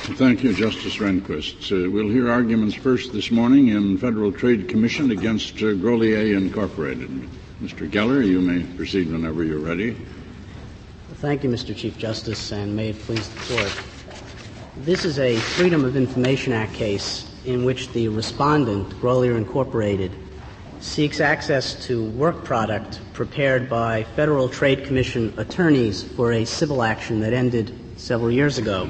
Thank you, Justice Rehnquist. We'll hear arguments first this morning in Federal Trade Commission against Grolier Incorporated. Mr. Geller, you may proceed whenever you're ready. Thank you, Mr. Chief Justice, and may it please the Court. This is a Freedom of Information Act case in which the respondent, Grolier Incorporated, seeks access to work product prepared by Federal Trade Commission attorneys for a civil action that ended several years ago.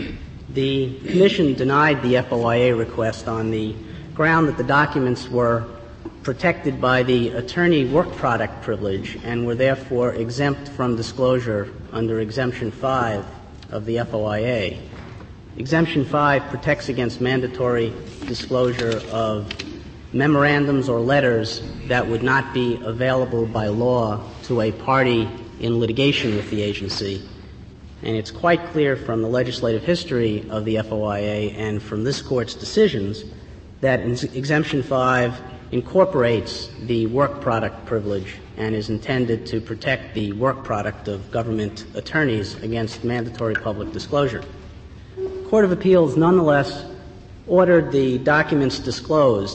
The Commission denied the FOIA request on the ground that the documents were protected by the attorney work product privilege and were therefore exempt from disclosure under Exemption 5 of the FOIA. Exemption 5 protects against mandatory disclosure of memorandums or letters that would not be available by law to a party in litigation with the agency. And it's quite clear from the legislative history of the FOIA and from this Court's decisions that Exemption 5 incorporates the work product privilege and is intended to protect the work product of government attorneys against mandatory public disclosure. The Court of Appeals nonetheless ordered the documents disclosed.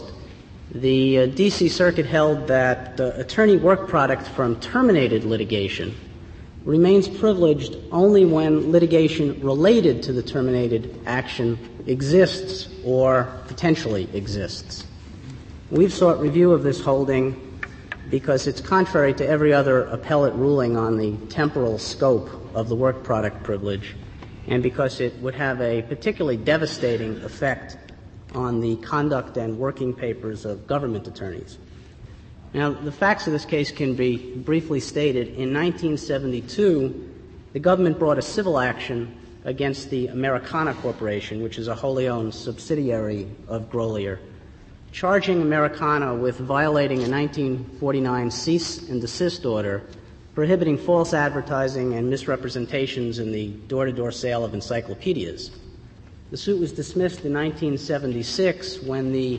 The D.C. Circuit held that attorney work product from terminated litigation remains privileged only when litigation related to the terminated action exists or potentially exists. We've sought review of this holding because it's contrary to every other appellate ruling on the temporal scope of the work product privilege and because it would have a particularly devastating effect on the conduct and working papers of government attorneys. Now, the facts of this case can be briefly stated. In 1972, the government brought a civil action against the Americana Corporation, which is a wholly owned subsidiary of Grolier, charging Americana with violating a 1949 cease and desist order prohibiting false advertising and misrepresentations in the door-to-door sale of encyclopedias. The suit was dismissed in 1976 when the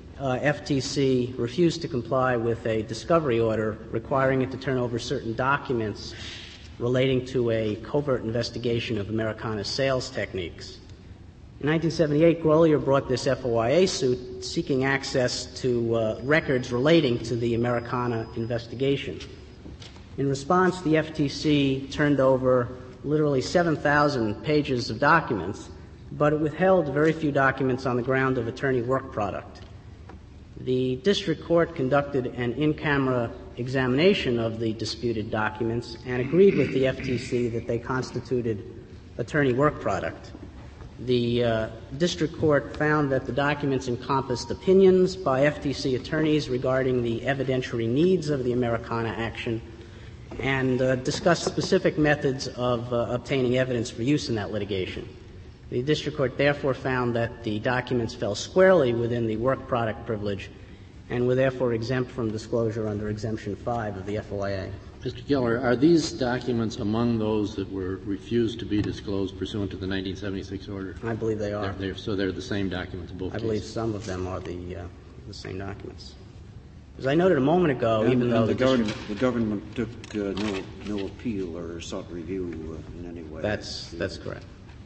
FTC refused to comply with a discovery order requiring it to turn over certain documents relating to a covert investigation of Americana's sales techniques. In 1978, Grolier brought this FOIA suit seeking access to records relating to the Americana investigation. In response, the FTC turned over literally 7,000 pages of documents, but it withheld very few documents on the ground of attorney work product. The district court conducted an in-camera examination of the disputed documents and agreed with the FTC that they constituted attorney work product. The district court found that the documents encompassed opinions by FTC attorneys regarding the evidentiary needs of the Americana action and discussed specific methods of obtaining evidence for use in that litigation. The district court therefore found that the documents fell squarely within the work product privilege and were therefore exempt from disclosure under Exemption 5 of the FOIA. Mr. Geller, are these documents among those that were refused to be disclosed pursuant to the 1976 order? I believe they are. So they're the same documents in both cases? I believe some of them are the same documents. As I noted a moment ago, even though the government took no appeal or sought review in any way. That's correct.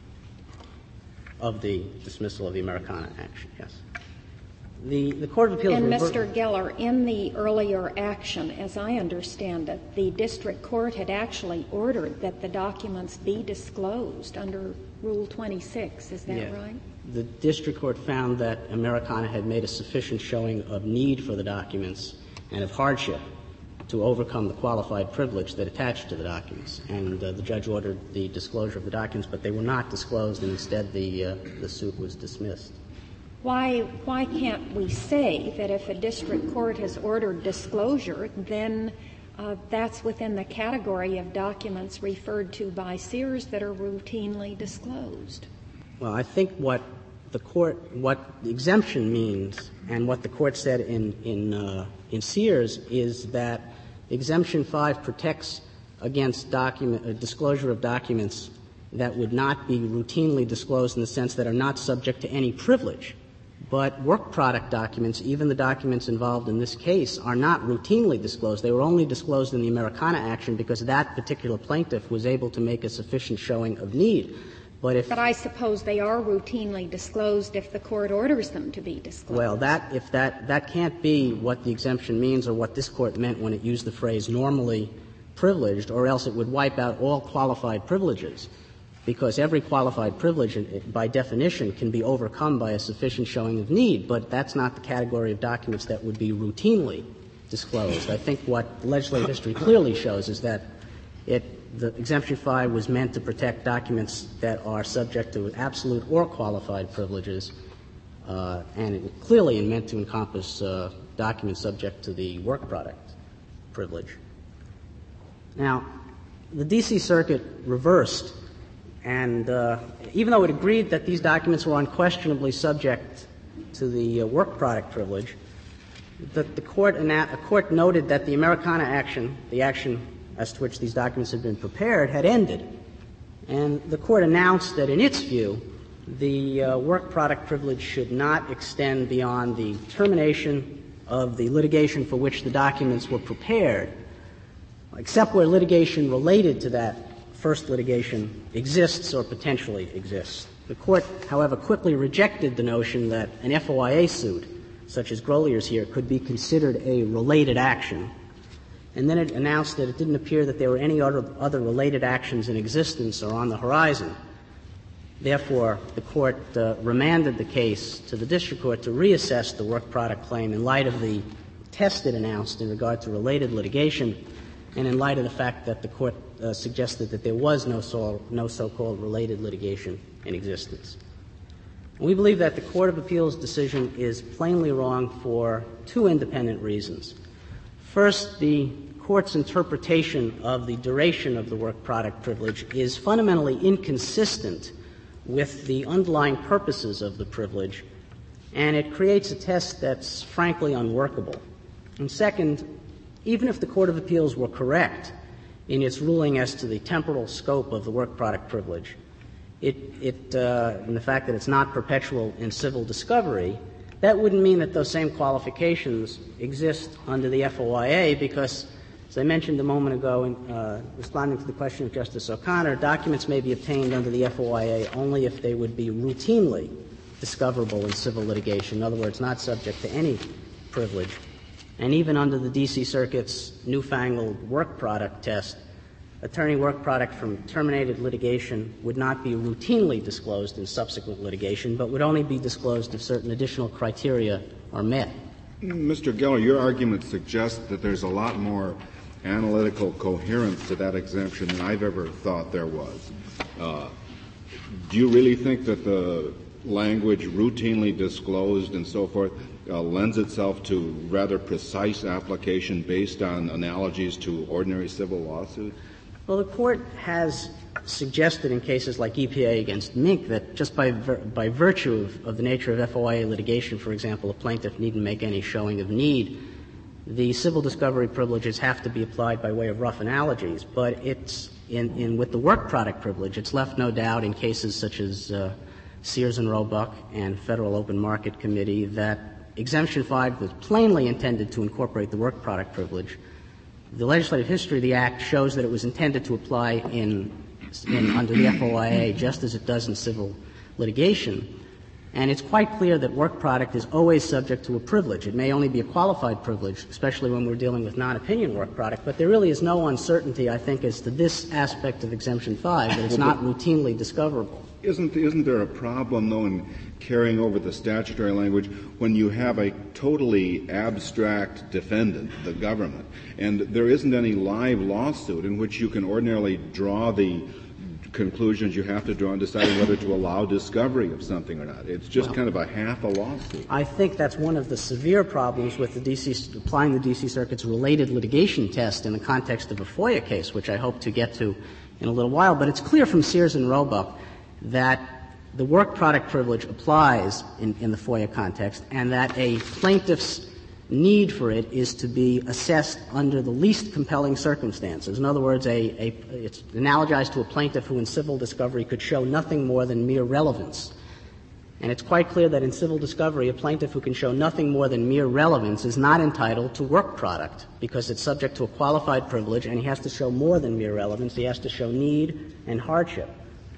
Of the dismissal of the Americana action, yes. The Court of Appeals... And Mr. Geller, in the earlier action, as I understand it, the district court had actually ordered that the documents be disclosed under Rule 26. Is that right? The district court found that Americana had made a sufficient showing of need for the documents and of hardship to overcome the qualified privilege that attached to the documents. And the judge ordered the disclosure of the documents, but they were not disclosed, and instead the suit was dismissed. Why can't we say that if a district court has ordered disclosure, then that's within the category of documents referred to by Sears that are routinely disclosed? Well, I think what the exemption means and what the court said in Sears is that Exemption 5 protects against disclosure of documents that would not be routinely disclosed in the sense that are not subject to any privilege. But work product documents, even the documents involved in this case, are not routinely disclosed. They were only disclosed in the Americana action because that particular plaintiff was able to make a sufficient showing of need. But I suppose they are routinely disclosed if the court orders them to be disclosed. Well, that can't be what the exemption means or what this Court meant when it used the phrase normally privileged, or else it would wipe out all qualified privileges, because every qualified privilege, by definition, can be overcome by a sufficient showing of need, but that's not the category of documents that would be routinely disclosed. I think what legislative history clearly shows is that the Exemption 5 was meant to protect documents that are subject to absolute or qualified privileges, and it clearly meant to encompass documents subject to the work product privilege. Now, the D.C. Circuit reversed, and even though it agreed that these documents were unquestionably subject to the work product privilege, a court noted that the Americana action, the action as to which these documents had been prepared, had ended. And the Court announced that in its view, the work product privilege should not extend beyond the termination of the litigation for which the documents were prepared, except where litigation related to that first litigation exists or potentially exists. The Court, however, quickly rejected the notion that an FOIA suit, such as Grolier's here, could be considered a related action. And then it announced that it didn't appear that there were any other related actions in existence or on the horizon. Therefore, the Court remanded the case to the district court to reassess the work product claim in light of the test it announced in regard to related litigation, and in light of the fact that the Court suggested that there was no so-called related litigation in existence. And we believe that the Court of Appeals decision is plainly wrong for two independent reasons. First, the Court's interpretation of the duration of the work product privilege is fundamentally inconsistent with the underlying purposes of the privilege, and it creates a test that's frankly unworkable. And second, even if the Court of Appeals were correct in its ruling as to the temporal scope of the work product privilege, in the fact that it's not perpetual in civil discovery, that wouldn't mean that those same qualifications exist under the FOIA because, as I mentioned a moment ago in responding to the question of Justice O'Connor, documents may be obtained under the FOIA only if they would be routinely discoverable in civil litigation, in other words, not subject to any privilege. And even under the D.C. Circuit's newfangled work product test, attorney work product from terminated litigation would not be routinely disclosed in subsequent litigation, but would only be disclosed if certain additional criteria are met. Mr. Geller, your argument suggests that there's a lot more analytical coherence to that exemption than I've ever thought there was. Do you really think that the language routinely disclosed and so forth lends itself to rather precise application based on analogies to ordinary civil lawsuits? Well, the Court has suggested in cases like EPA against Mink that just by virtue of the nature of FOIA litigation, for example, a plaintiff needn't make any showing of need. The civil discovery privileges have to be applied by way of rough analogies, but it's with the work product privilege, it's left no doubt in cases such as Sears and Roebuck and Federal Open Market Committee that Exemption 5 was plainly intended to incorporate the work product privilege. The legislative history of the Act shows that it was intended to apply under the FOIA just as it does in civil litigation. And it's quite clear that work product is always subject to a privilege. It may only be a qualified privilege, especially when we're dealing with non-opinion work product, but there really is no uncertainty, I think, as to this aspect of Exemption 5, that it's not routinely discoverable. Isn't there a problem, though, in carrying over the statutory language when you have a totally abstract defendant, the government, and there isn't any live lawsuit in which you can ordinarily draw the conclusions you have to draw in deciding whether to allow discovery of something or not? It's just kind of a half a lawsuit. I think that's one of the severe problems with applying the D.C. Circuit's related litigation test in the context of a FOIA case, which I hope to get to in a little while. But it's clear from Sears and Roebuck that the work product privilege applies in the FOIA context, and that a plaintiff's need for it is to be assessed under the least compelling circumstances. In other words, it's analogized to a plaintiff who in civil discovery could show nothing more than mere relevance. And it's quite clear that in civil discovery, a plaintiff who can show nothing more than mere relevance is not entitled to work product because it's subject to a qualified privilege, and he has to show more than mere relevance. He has to show need and hardship.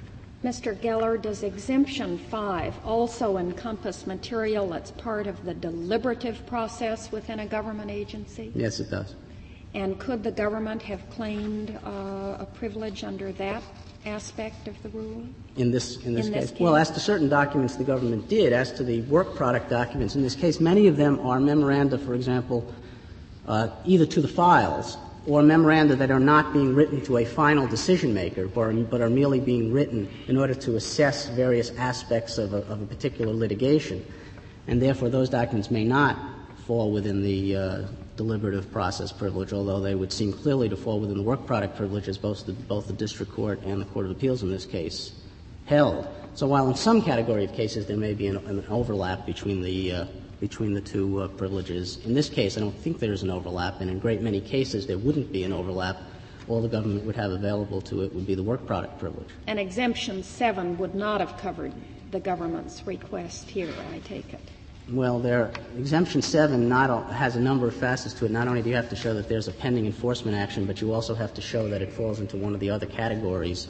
Mr. Geller, does Exemption 5 also encompass material that's part of the deliberative process within a government agency? Yes, it does. And could the government have claimed a privilege under that aspect of the rule? In this case? Well, as to certain documents, the government did. As to the work product documents, in this case, many of them are memoranda, for example, either to the files or memoranda that are not being written to a final decision maker, but are merely being written in order to assess various aspects of a particular litigation. And therefore, those documents may not fall within the deliberative process privilege, although they would seem clearly to fall within the work product privilege, as both the district court and the Court of Appeals in this case held. So while in some category of cases there may be an overlap between the two privileges, in this case I don't think there's an overlap, and in a great many cases there wouldn't be an overlap. All the government would have available to it would be the work product privilege. And Exemption 7 would not have covered the government's request here, I take it. Well, Exemption 7 has a number of facets to it. Not only do you have to show that there's a pending enforcement action, but you also have to show that it falls into one of the other categories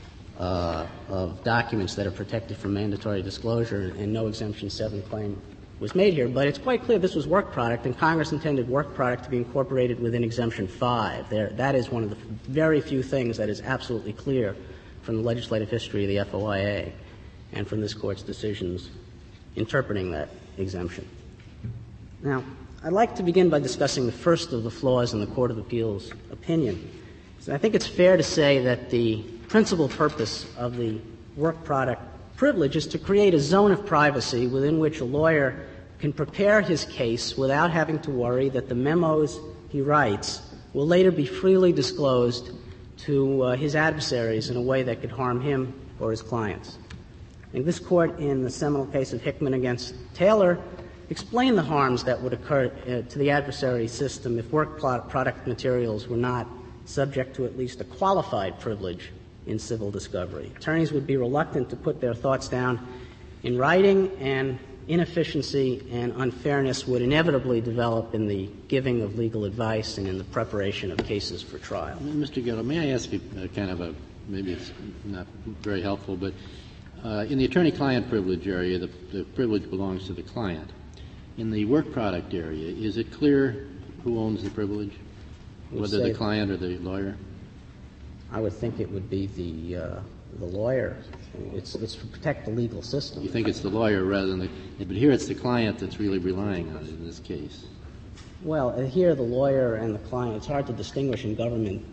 of documents that are protected from mandatory disclosure, and no Exemption 7 claim was made here. But it's quite clear this was work product, and Congress intended work product to be incorporated within Exemption 5. That is one of the very few things that is absolutely clear from the legislative history of the FOIA and from this Court's decisions interpreting that exemption. Now, I'd like to begin by discussing the first of the flaws in the Court of Appeals opinion. So I think it's fair to say that the principal purpose of the work product privilege is to create a zone of privacy within which a lawyer can prepare his case without having to worry that the memos he writes will later be freely disclosed to his adversaries in a way that could harm him or his clients. And this Court, in the seminal case of Hickman against Taylor, explained the harms that would occur to the adversary system if work product materials were not subject to at least a qualified privilege in civil discovery. Attorneys would be reluctant to put their thoughts down in writing, and inefficiency and unfairness would inevitably develop in the giving of legal advice and in the preparation of cases for trial. Mr. Geller, may I ask you kind of maybe it's not very helpful, but in the attorney-client privilege area, the privilege belongs to the client. In the work product area, is it clear who owns the privilege, whether the client or the lawyer? I would think it would be the lawyer. It's to protect the legal system. You think it's the lawyer rather than but here it's the client that's really relying on it in this case. Well, here the lawyer and the client, it's hard to distinguish in government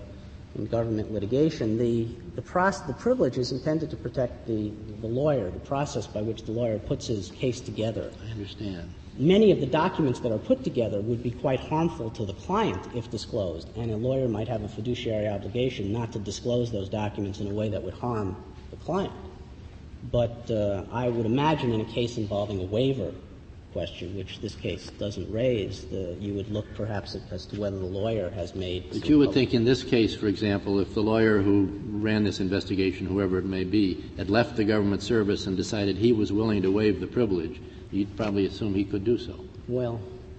litigation. The privilege is intended to protect the lawyer, the process by which the lawyer puts his case together. I understand. Many of the documents that are put together would be quite harmful to the client if disclosed, and a lawyer might have a fiduciary obligation not to disclose those documents in a way that would harm the client. But I would imagine in a case involving a waiver question, which this case doesn't raise, you would look perhaps as to whether the lawyer has made. But you would think in this case, for example, if the lawyer who ran this investigation, whoever it may be, had left the government service and decided he was willing to waive the privilege, you'd probably assume he could do so. Well,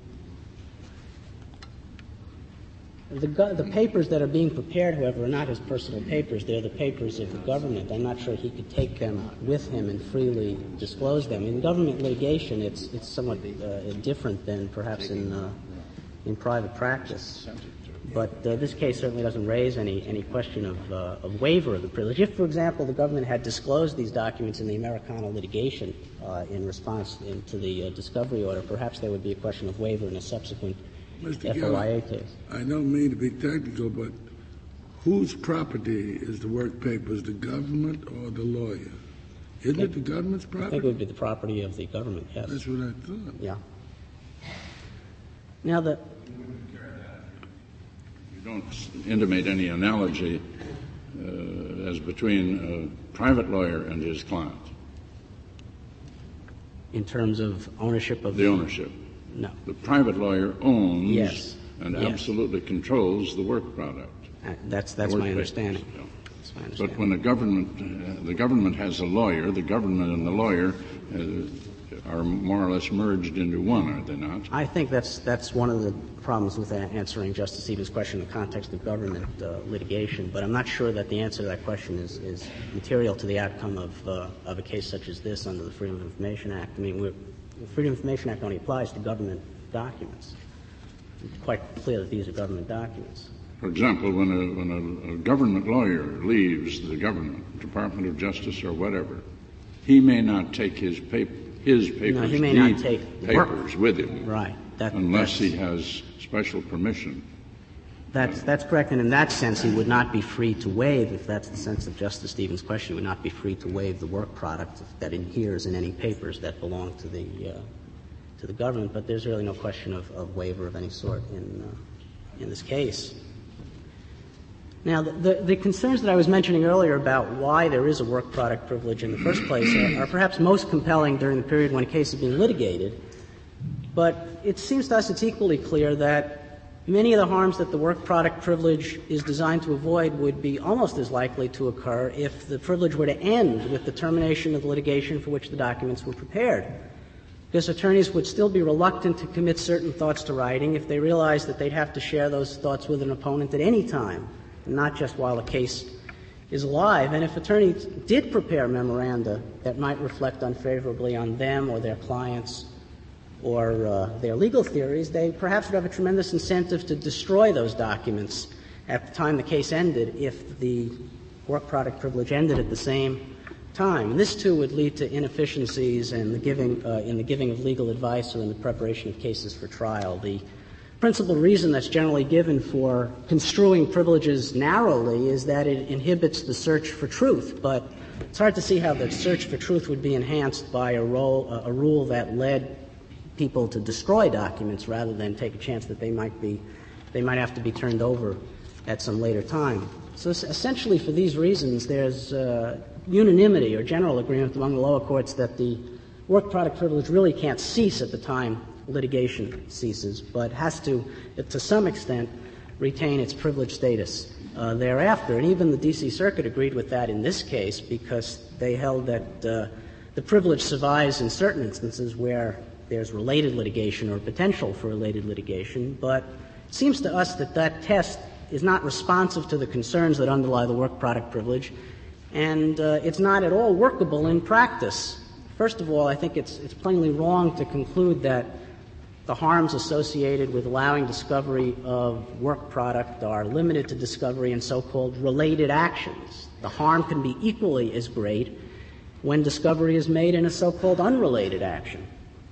the papers that are being prepared, however, are not his personal papers. They're the papers of the government. I'm not sure he could take them with him and freely disclose them. In government litigation, it's somewhat different than perhaps in private practice. But this case certainly doesn't raise any question of waiver of the privilege. If, for example, the government had disclosed these documents in the Americana litigation in response to the discovery order, perhaps there would be a question of waiver in a subsequent Mr. FOIA Geller, case. I don't mean to be technical, but whose property is the work papers, the government or the lawyer? Isn't it the government's property? I think it would be the property of the government, yes. That's what I thought. Yeah. Now, you don't intimate any analogy as between a private lawyer and his client. In terms of ownership of the ownership. No. The private lawyer owns yes. and yes. absolutely controls the work product. That's my understanding. Yeah. That's my understanding. But when the government has a lawyer, the government and the lawyer are more or less merged into one, are they not? I think that's one of the problems with answering Justice Stevens' question in the context of government litigation, but I'm not sure that the answer to that question is material to the outcome of a case such as this under the Freedom of Information Act. I mean, the Freedom of Information Act only applies to government documents. It's quite clear that these are government documents. For example, when a government lawyer leaves the government, Department of Justice or whatever, he may not take his papers, he may not take papers with him, right? Unless he has special permission. That's correct, and in that sense, he would not be free to waive, if that's the sense of Justice Stevens' question, he would not be free to waive the work product that adheres in any papers that belong to the government. But there's really no question of waiver of any sort in this case. Now, the concerns that I was mentioning earlier about why there is a work product privilege in the first place are perhaps most compelling during the period when a case is being litigated. But it seems to us it's equally clear that many of the harms that the work product privilege is designed to avoid would be almost as likely to occur if the privilege were to end with the termination of the litigation for which the documents were prepared. Because attorneys would still be reluctant to commit certain thoughts to writing if they realized that they'd have to share those thoughts with an opponent at any time, not just while a case is alive. And if attorneys did prepare memoranda that might reflect unfavorably on them or their clients or their legal theories, they perhaps would have a tremendous incentive to destroy those documents at the time the case ended if the work product privilege ended at the same time. And this, too, would lead to inefficiencies in the giving of legal advice or in the preparation of cases for trial. The principal reason that's generally given for construing privileges narrowly is that it inhibits the search for truth. But it's hard to see how the search for truth would be enhanced by a rule that led people to destroy documents rather than take a chance that they might have to be turned over at some later time. So essentially for these reasons, there's unanimity or general agreement among the lower courts that the work product privilege really can't cease at the time litigation ceases, but has to some extent, retain its privileged status thereafter. And even the D.C. Circuit agreed with that in this case because they held that the privilege survives in certain instances where there's related litigation or potential for related litigation, but it seems to us that that test is not responsive to the concerns that underlie the work product privilege, and it's not at all workable in practice. First of all, I think it's plainly wrong to conclude that the harms associated with allowing discovery of work product are limited to discovery in so-called related actions. The harm can be equally as great when discovery is made in a so-called unrelated action.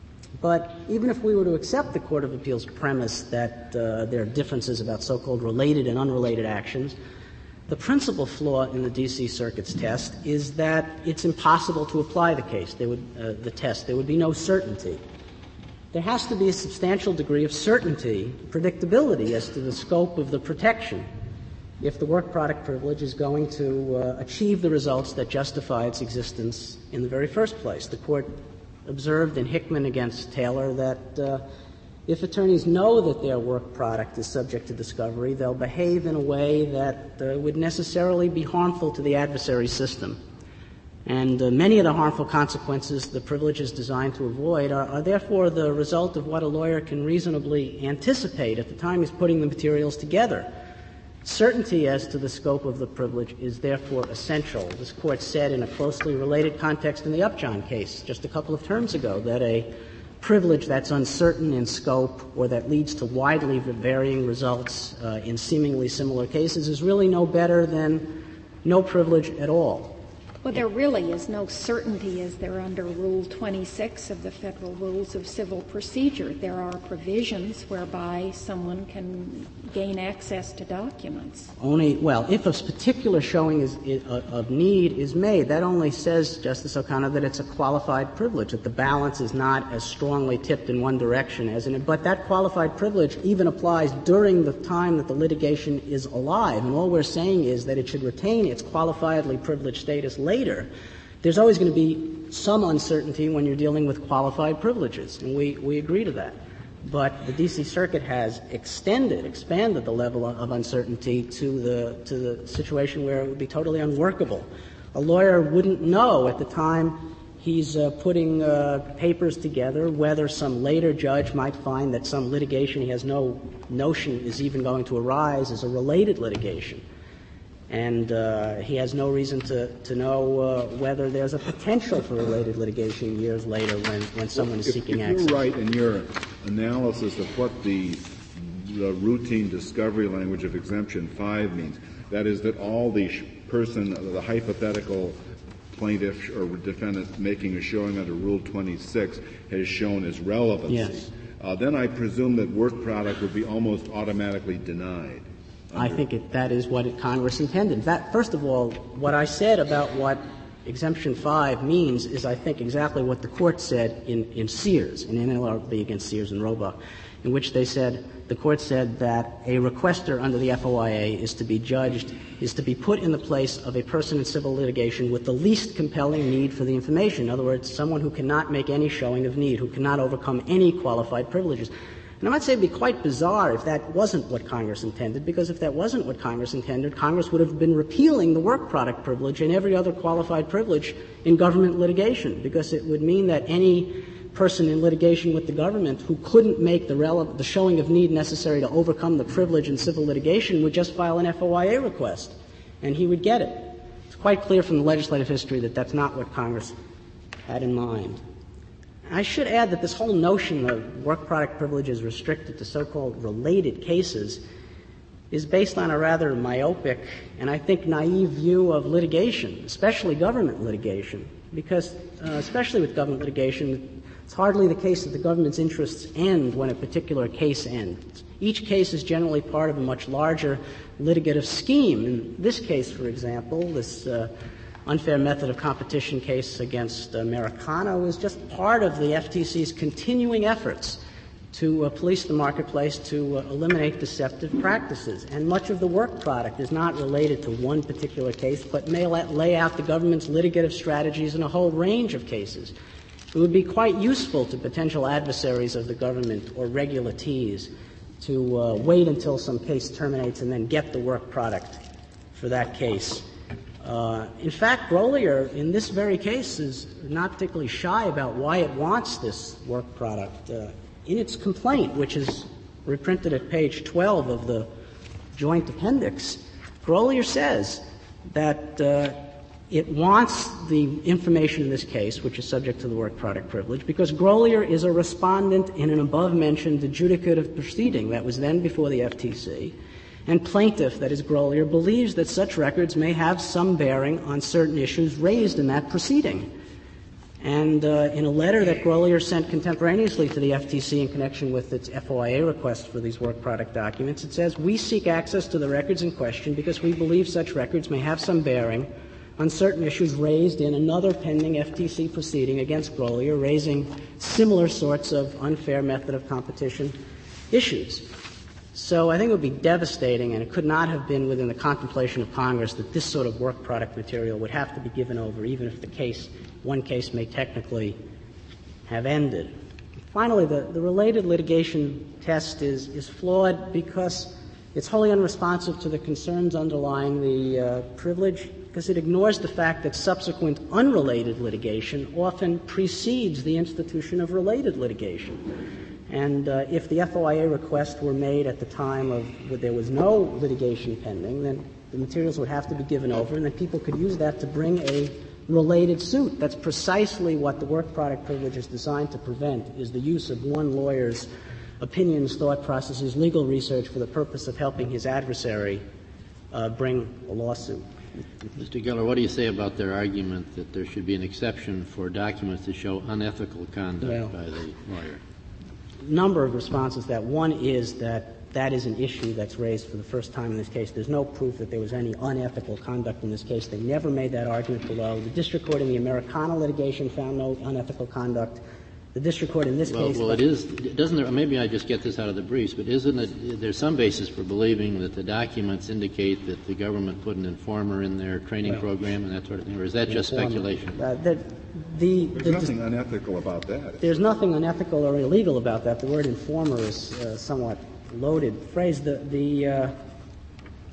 But even if we were to accept the Court of Appeals' premise that there are differences about so-called related and unrelated actions, the principal flaw in the D.C. Circuit's test is that it's impossible to apply the test. There would be no certainty. There has to be a substantial degree of certainty, predictability as to the scope of the protection if the work product privilege is going to achieve the results that justify its existence in the very first place. The Court observed in Hickman against Taylor that if attorneys know that their work product is subject to discovery, they'll behave in a way that would necessarily be harmful to the adversary system. And many of the harmful consequences the privilege is designed to avoid are therefore the result of what a lawyer can reasonably anticipate at the time he's putting the materials together. Certainty as to the scope of the privilege is therefore essential. This Court said in a closely related context in the Upjohn case just a couple of terms ago that a privilege that's uncertain in scope or that leads to widely varying results in seemingly similar cases is really no better than no privilege at all. Well, there really is no certainty, is there, under Rule 26 of the Federal Rules of Civil Procedure. There are provisions whereby someone can gain access to documents. If a particular showing of need is made, that only says, Justice O'Connor, that it's a qualified privilege, that the balance is not as strongly tipped in one direction as in it. But that qualified privilege even applies during the time that the litigation is alive. And all we're saying is that it should retain its qualifiedly privileged status later. There's always going to be some uncertainty when you're dealing with qualified privileges, and we agree to that. But the D.C. Circuit has expanded the level of uncertainty to the situation where it would be totally unworkable. A lawyer wouldn't know at the time He's putting papers together. Whether some later judge might find that some litigation he has no notion is even going to arise is a related litigation. And he has no reason to know whether there's a potential for related litigation years later when someone is seeking access. If you're right in your analysis of what the routine discovery language of Exemption 5 means, that is that all the the hypothetical plaintiff or defendant making a showing under Rule 26 has shown as relevancy, yes. Then I presume that work product would be almost automatically denied. I think that is what Congress intended. First of all, what I said about what Exemption 5 means is, I think, exactly what the Court said in Sears, in NLRB against Sears and Roebuck, in which the Court said that a requester under the FOIA is to be put in the place of a person in civil litigation with the least compelling need for the information. In other words, someone who cannot make any showing of need, who cannot overcome any qualified privileges. And I might say it would be quite bizarre if that wasn't what Congress intended, because if that wasn't what Congress intended, Congress would have been repealing the work product privilege and every other qualified privilege in government litigation, because it would mean that any person in litigation with the government who couldn't make the showing of need necessary to overcome the privilege in civil litigation would just file an FOIA request, and he would get it. It's quite clear from the legislative history that that's not what Congress had in mind. I should add that this whole notion of work product privileges restricted to so-called related cases is based on a rather myopic and, I think, naive view of litigation, especially government litigation, because especially with government litigation, it's hardly the case that the government's interests end when a particular case ends. Each case is generally part of a much larger litigative scheme. In this case, for example, this unfair method of competition case against Americano is just part of the FTC's continuing efforts to police the marketplace, to eliminate deceptive practices. And much of the work product is not related to one particular case, but may lay out the government's litigative strategies in a whole range of cases. It would be quite useful to potential adversaries of the government or regulatees to wait until some case terminates and then get the work product for that case. In fact, Grolier, in this very case, is not particularly shy about why it wants this work product. In its complaint, which is reprinted at page 12 of the joint appendix, Grolier says that it wants the information in this case, which is subject to the work product privilege, because Grolier is a respondent in an above-mentioned adjudicative proceeding that was then before the FTC, and plaintiff, that is Grolier, believes that such records may have some bearing on certain issues raised in that proceeding. And in a letter that Grolier sent contemporaneously to the FTC in connection with its FOIA request for these work product documents, it says, "We seek access to the records in question because we believe such records may have some bearing on certain issues raised in another pending FTC proceeding against Grolier, raising similar sorts of unfair method of competition issues." So I think it would be devastating, and it could not have been within the contemplation of Congress that this sort of work product material would have to be given over, even if one case may technically have ended. Finally, the related litigation test is flawed because it's wholly unresponsive to the concerns underlying the privilege, because it ignores the fact that subsequent unrelated litigation often precedes the institution of related litigation. And if the FOIA request were made at the time when there was no litigation pending, then the materials would have to be given over, and then people could use that to bring a related suit. That's precisely what the work product privilege is designed to prevent, is the use of one lawyer's opinions, thought processes, legal research for the purpose of helping his adversary bring a lawsuit. Mr. Geller, what do you say about their argument that there should be an exception for documents that show unethical conduct by the lawyer? Number of responses to that. One is that is an issue that's raised for the first time in this case. There's no proof that there was any unethical conduct in this case. They never made that argument below. The district court in the Americana litigation found no unethical conduct. The district court in this case... Well, it is. Doesn't there, maybe I just get this out of the briefs, but isn't it, there's some basis for believing that the documents indicate that the government put an informer in their training program and that sort of thing, or is that just speculation? There's nothing unethical about that. There's nothing unethical or illegal about that. The word informer is somewhat loaded phrase.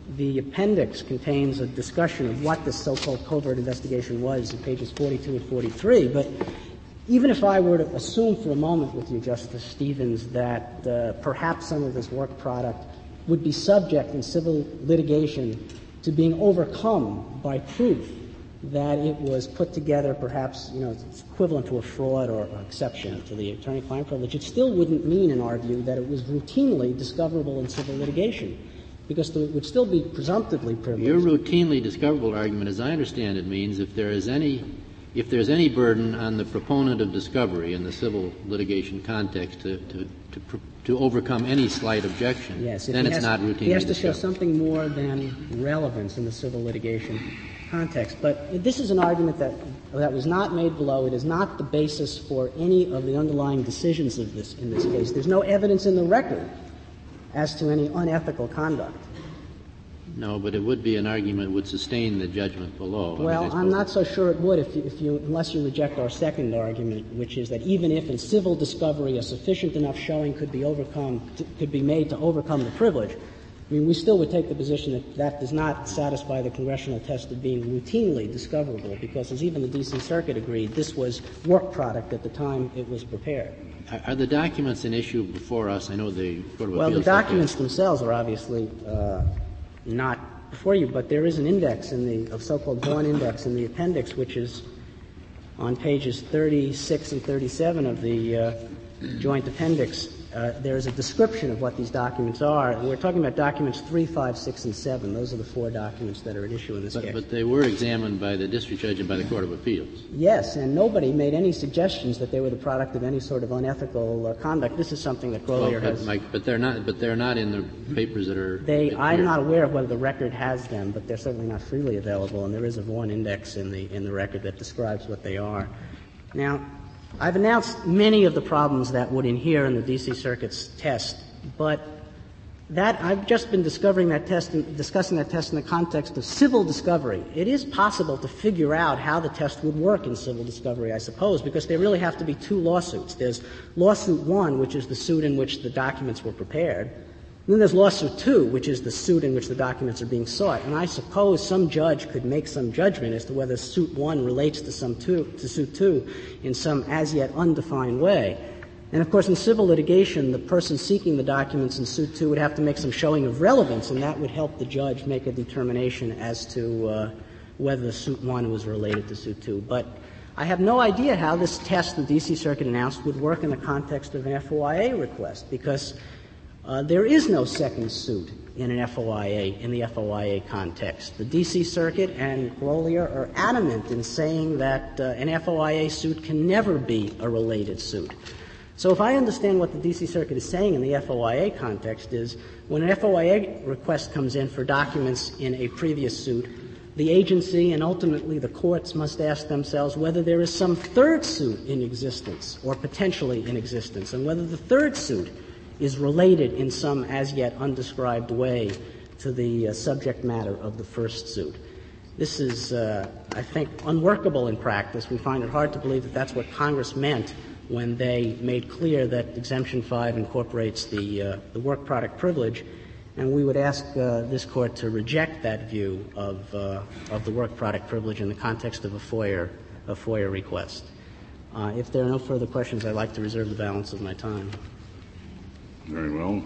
The appendix contains a discussion of what this so-called covert investigation was in pages 42 and 43. But even if I were to assume for a moment with you, Justice Stevens, that perhaps some of this work product would be subject in civil litigation to being overcome by proof that it was put together perhaps, it's equivalent to a fraud or exception to the attorney-client privilege, it still wouldn't mean, in our view, that it was routinely discoverable in civil litigation, because it would still be presumptively privileged. Your routinely discoverable argument, as I understand it, means if there's any burden on the proponent of discovery in the civil litigation context to overcome any slight objection, then it's not routinely discoverable. He has to show something more than relevance in the civil litigation context. But this is an argument that was not made below. It is not the basis for any of the underlying decisions in this case. There's no evidence in the record as to any unethical conduct. No, but it would be an argument would sustain the judgment below. Well, I'm not so sure it would unless you reject our second argument, which is that even if in civil discovery a sufficient enough showing could be made to overcome the privilege, we still would take the position that does not satisfy the congressional test of being routinely discoverable, because as even the D.C. Circuit agreed, this was work product at the time it was prepared. Are the documents an issue before us? I know the Court of Appeals. Well, the documents themselves are obviously not before you, but there is an index a so-called Vaughan index in the appendix, which is on pages 36 and 37 of the joint appendix. There is a description of what these documents are, and we're talking about documents 3, 5, 6, and 7. Those are the 4 documents that are at issue in this case. But they were examined by the district judge and by the Court of Appeals. Yes, and nobody made any suggestions that they were the product of any sort of unethical conduct. This is something that Grolier has. Mike, but they're not in the papers that are. I'm not aware of whether the record has them, but they're certainly not freely available. And there is a Vaughan index in the record that describes what they are. Now, I've announced many of the problems that would inhere in the D.C. Circuit's test, but I've just been discussing that test in the context of civil discovery. It is possible to figure out how the test would work in civil discovery, I suppose, because there really have to be 2 lawsuits. There's lawsuit 1, which is the suit in which the documents were prepared. And then there's lawsuit 2, which is the suit in which the documents are being sought. And I suppose some judge could make some judgment as to whether suit 1 relates to suit 2 in some as yet undefined way. And, of course, in civil litigation, the person seeking the documents in suit 2 would have to make some showing of relevance, and that would help the judge make a determination as to whether suit 1 was related to suit 2. But I have no idea how this test the D.C. Circuit announced would work in the context of an FOIA request, because there is no second suit in the FOIA context. The D.C. Circuit and Grolier are adamant in saying that an FOIA suit can never be a related suit. So if I understand what the D.C. Circuit is saying in the FOIA context is when an FOIA request comes in for documents in a previous suit, the agency and ultimately the courts must ask themselves whether there is some third suit in existence or potentially in existence, and whether the third suit is related in some as yet undescribed way to the subject matter of the first suit. This is, I think, unworkable in practice. We find it hard to believe that that's what Congress meant when they made clear that Exemption 5 incorporates the work product privilege, and we would ask this Court to reject that view of the work product privilege in the context of a FOIA request. If there are no further questions, I'd like to reserve the balance of my time. Very well.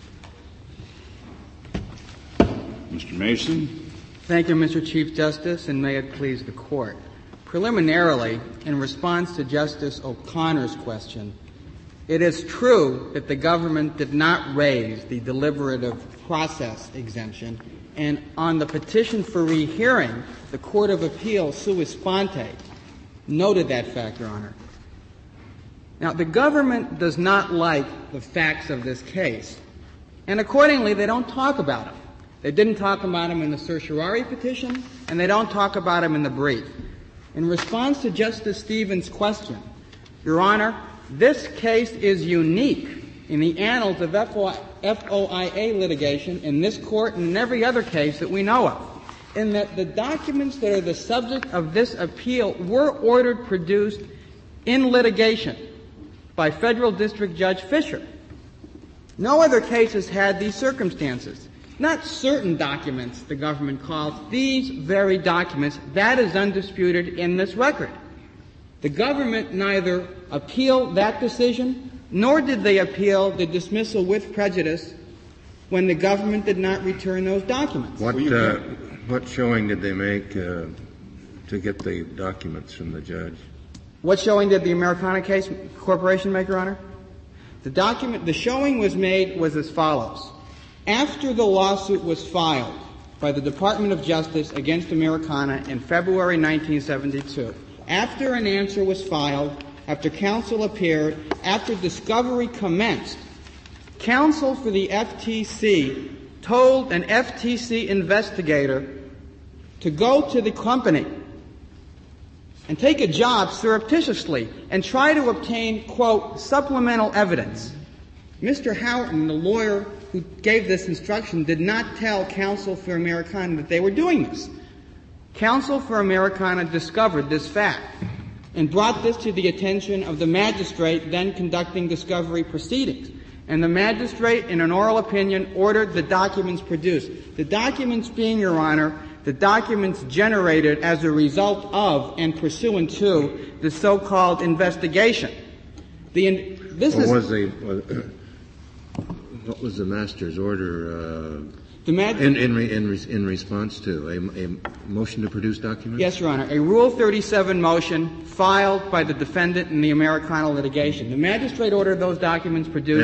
Mr. Mason. Thank you, Mr. Chief Justice, and may it please the Court. Preliminarily, in response to Justice O'Connor's question, it is true that the government did not raise the deliberative process exemption, and on the petition for rehearing, the Court of Appeals sua sponte noted that fact, Your Honor. Now, the government does not like the facts of this case, and accordingly, they don't talk about them. They didn't talk about them in the certiorari petition, and they don't talk about them in the brief. In response to Justice Stevens' question, Your Honor, this case is unique in the annals of FOIA litigation in this Court and in every other case that we know of, in that the documents that are the subject of this appeal were ordered produced in litigation by Federal District Judge Fisher. No other case has had these circumstances. Not certain documents, the government calls these very documents. That is undisputed in this record. The government neither appealed that decision, nor did they appeal the dismissal with prejudice when the government did not return those documents. What showing did they make to get the documents from the judge? What showing did the Americana Case Corporation make, Your Honor? The showing was as follows. After the lawsuit was filed by the Department of Justice against Americana in February 1972, after an answer was filed, after counsel appeared, after discovery commenced, counsel for the FTC told an FTC investigator to go to the company and take a job surreptitiously and try to obtain, quote, supplemental evidence. Mr. Houghton, the lawyer who gave this instruction, did not tell counsel for Americana that they were doing this. Counsel for Americana discovered this fact and brought this to the attention of the magistrate then conducting discovery proceedings. And the magistrate, in an oral opinion, ordered the documents produced. The documents being, Your Honor, the documents generated as a result of and pursuant to the so-called investigation. What was the master's order in response to a motion to produce documents? Yes, Your Honor. A Rule 37 motion filed by the defendant in the Americana litigation. The magistrate ordered those documents produced.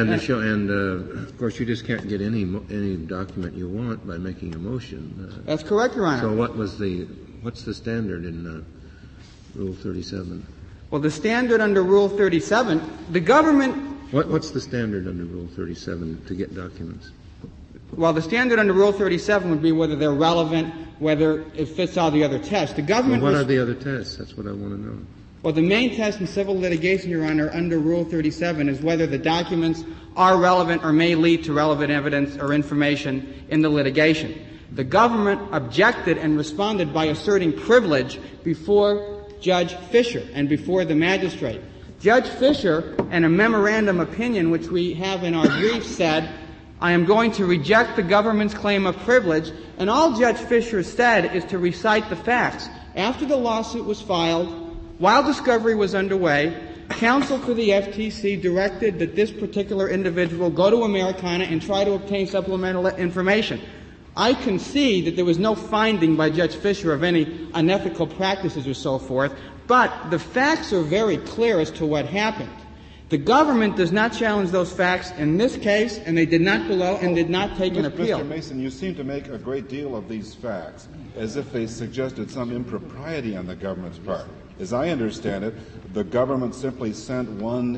Of course, you just can't get any document you want by making a motion. That's correct, Your Honor. So what's the standard in Rule 37? Well, the standard under Rule 37, the government. What's the standard under Rule 37 to get documents? Well, the standard under Rule 37 would be whether they're relevant, whether it fits all the other tests. The government. Well, what are the other tests? That's what I want to know. Well, the main test in civil litigation, Your Honor, under Rule 37 is whether the documents are relevant or may lead to relevant evidence or information in the litigation. The government objected and responded by asserting privilege before Judge Fisher and before the magistrate. Judge Fisher, in a memorandum opinion which we have in our brief, said, I am going to reject the government's claim of privilege, and all Judge Fisher said is to recite the facts. After the lawsuit was filed, while discovery was underway, counsel for the FTC directed that this particular individual go to Americana and try to obtain supplemental information. I concede that there was no finding by Judge Fisher of any unethical practices or so forth, but the facts are very clear as to what happened. The government does not challenge those facts in this case, and they did not below and did not take an appeal. Mr. Mason, you seem to make a great deal of these facts as if they suggested some impropriety on the government's part. As I understand it, the government simply sent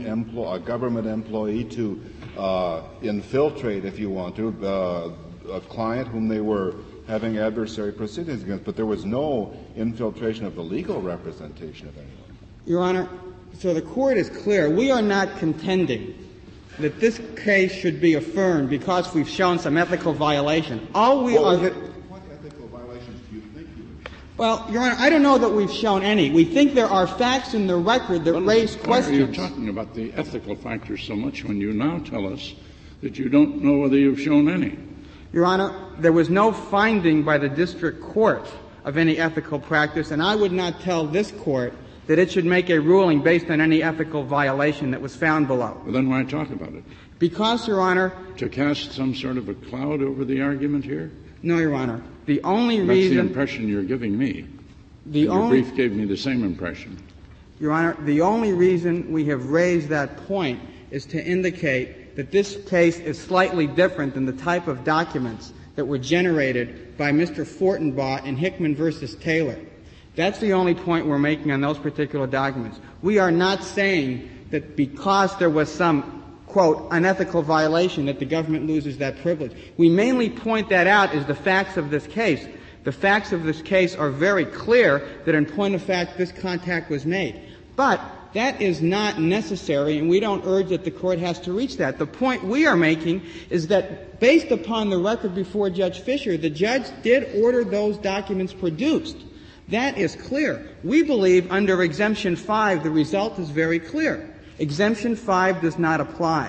a government employee to infiltrate, if you want to, a client whom they were having adversary proceedings against, but there was no infiltration of the legal representation of anyone. Your Honor, so the Court is clear. We are not contending that this case should be affirmed because we've shown some ethical violation. What ethical violations do you think you have shown? Well, Your Honor, I don't know that we've shown any. We think there are facts in the record that raise questions. Why are you talking about the ethical factors so much when you now tell us that you don't know whether you've shown any? Your Honor, there was no finding by the district court of any ethical practice, and I would not tell this Court that it should make a ruling based on any ethical violation that was found below. Well, then why talk about it? Because, Your Honor... To cast some sort of a cloud over the argument here? No, Your Honor. The only That's reason... That's the impression you're giving me. Your brief gave me the same impression. Your Honor, the only reason we have raised that point is to indicate that this case is slightly different than the type of documents that were generated by Mr. Fortenbaugh in Hickman versus Taylor. That's the only point we're making on those particular documents. We are not saying that because there was some, quote, unethical violation that the government loses that privilege. We mainly point that out as the facts of this case. The facts of this case are very clear that in point of fact this contact was made. But that is not necessary, and we don't urge that the Court has to reach that. The point we are making is that based upon the record before Judge Fisher, the judge did order those documents produced. That is clear. We believe under Exemption 5 the result is very clear. Exemption 5 does not apply.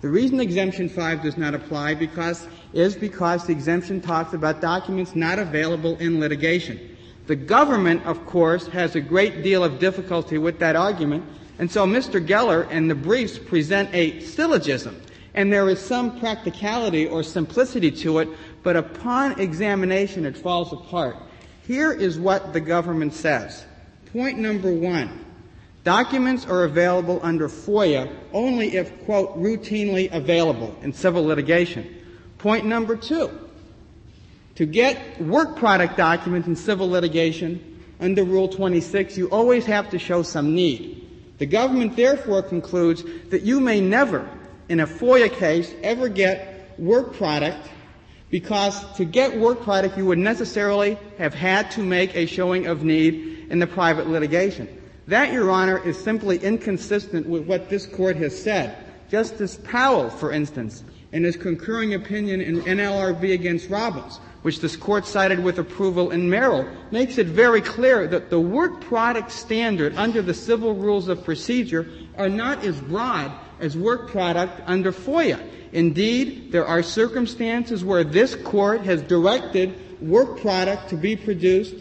The reason Exemption 5 does not apply is because the exemption talks about documents not available in litigation. The government, of course, has a great deal of difficulty with that argument, and so Mr. Geller and the briefs present a syllogism, and there is some practicality or simplicity to it, but upon examination it falls apart. Here is what the government says. Point number 1. Documents are available under FOIA only if, quote, routinely available in civil litigation. Point number 2. To get work product documents in civil litigation under Rule 26, you always have to show some need. The government therefore concludes that you may never, in a FOIA case, ever get work product because to get work product you would necessarily have had to make a showing of need in the private litigation. That, Your Honor, is simply inconsistent with what this Court has said. Justice Powell, for instance, in his concurring opinion in NLRB against Robbins, which this Court cited with approval in Merrill, makes it very clear that the work product standard under the civil rules of procedure are not as broad as work product under FOIA. Indeed, there are circumstances where this Court has directed work product to be produced